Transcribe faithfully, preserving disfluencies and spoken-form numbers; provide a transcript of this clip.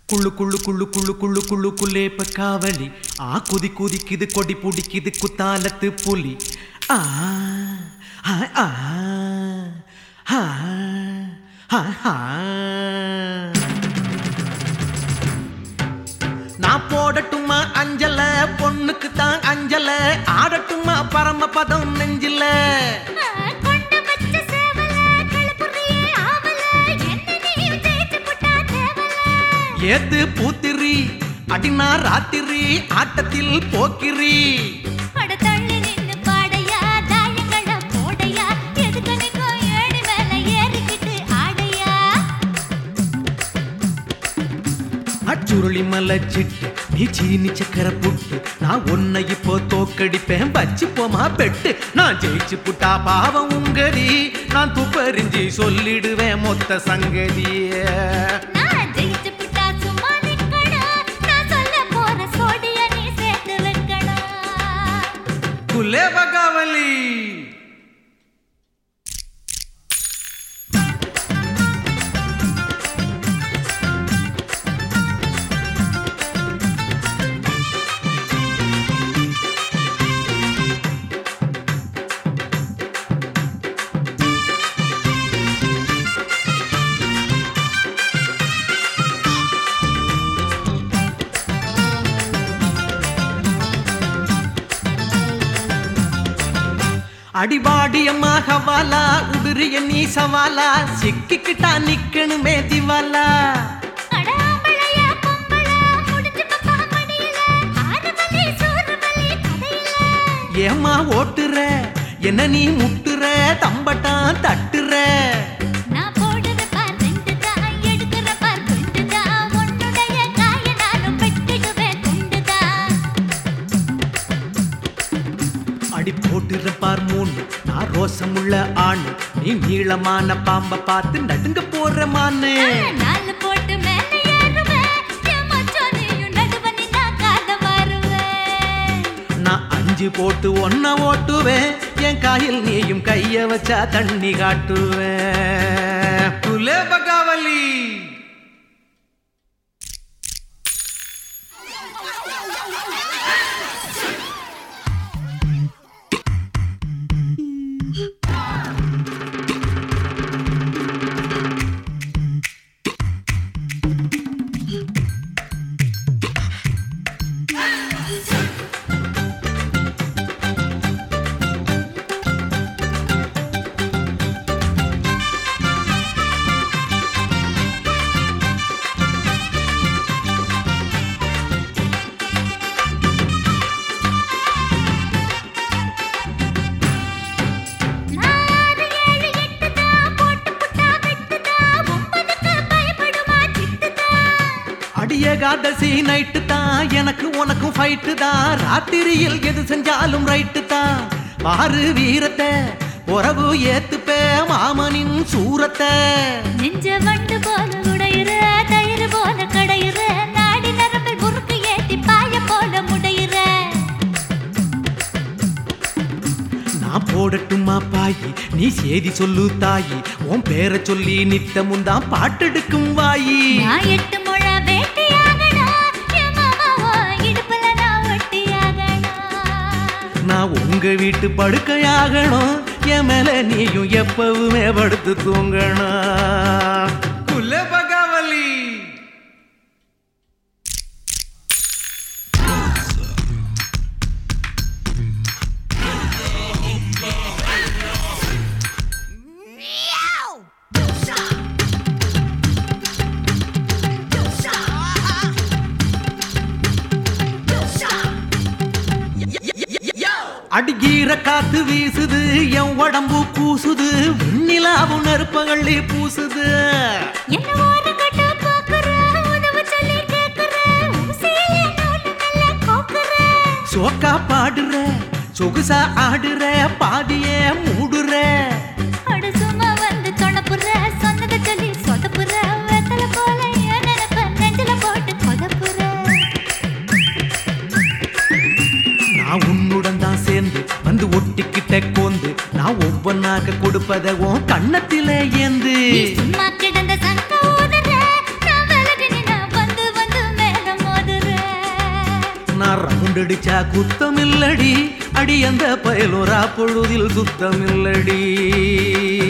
குள்ளு குள்ளு குள்ளு குள்ளு குள்ளு குள்ளு குள்ளேப்ப காவலி ஆ குதி குதிக்குது கொடி பிடிக்குது குத்தாலத்து புலி ஆ ஆ ஆ ஆ ஆ ஆ நான் போடட்டுமா அஞ்சல பொண்ணுக்கு தான் அஞ்சல ஆடட்டுமா பரமபதம் நெஞ்சில ஏத்து பூத்திரி அடினா ராத்திரி ஆட்டத்தில் போக்கிரி அச்சுருளி மலைச்சிட்டு நீ சீனி சக்கர புட்டு நான் உன்னை இப்போ தோக்கடிப்பேன் வச்சு போமா பெட்டு நான் ஜெயிச்சு புட்டா பாவம் உங்கதி நான் துப்பறிஞ்சி சொல்லிடுவேன் மொத்த சங்கதிய குலே பகாவலி அடிபாடியம்மா ஹவாலா உடுறிய நீ சவாலா சிக்கிக்கிட்டா நிக்கணுமே திவாலா ஏமா ஓட்டுற என்ன நீ முட்டுற தம்பட்டான் தட்டுற அடி போட்டுற பார் மூணு நான் ரோசமுள்ள ஆணு நீ நீளமான பாம்ப பார்த்து நடுங்க போற மானு நான் அஞ்சு போட்டு ஒன்ன ஓட்டுவேன் என் காயில் நீயும் கைய வச்சா தண்ணி காட்டுவேன் குலே பகாவலி ஏகாதசி நைட்டு தான் எனக்கு உனக்கும் ஃபைட்டு தான் ராத்திரியில் எது செஞ்சாலும் ரைட்டு தான் பாரு வீரத்தை உறவு ஏத்துப்பே மாமனின் சூரத்தை நெஞ்ச வண்டு போல உடையிற தயிர் போல கடையிற நாடி நரம்பில் முறுக்கு ஏத்தி பாய போல முடையிற நான் போடட்டுமா பாயி நீ சேதி சொல்லு தாயி உன் பேரை சொல்லி நித்தமும் தான் பாட்டெடுக்கும் வாயி நான் எட்டு முழ வேட்டி நான் உங்க வீட்டு படுக்கையாகணும் என் மேல நீயும் எப்பவுமே படுத்து தூங்கணும் குலே பகாவலி அடிகீர காத்து வீசுது என் உடம்பு கூசுது வெண்ணிலாவும் நெருப்பகள்ளி பூசுது சோக்கா பாடுற சொகுசா ஆடுற பாதிய மூடுற நான் உன்னுடன் தான் சேர்ந்து வந்து ஒட்டிக்கிட்ட கோந்து நான் ஒவ்வொன்னாக கொடுப்பத உன் கண்ணத்திலே ஏந்து கிடந்த சங்க ஊதுற நான் விலகி நின்னா வந்து ரவுண்டடிச்சா குத்தமில்லடி அடி அந்த பயலோரா பொழுதில் சுத்தமில்லடி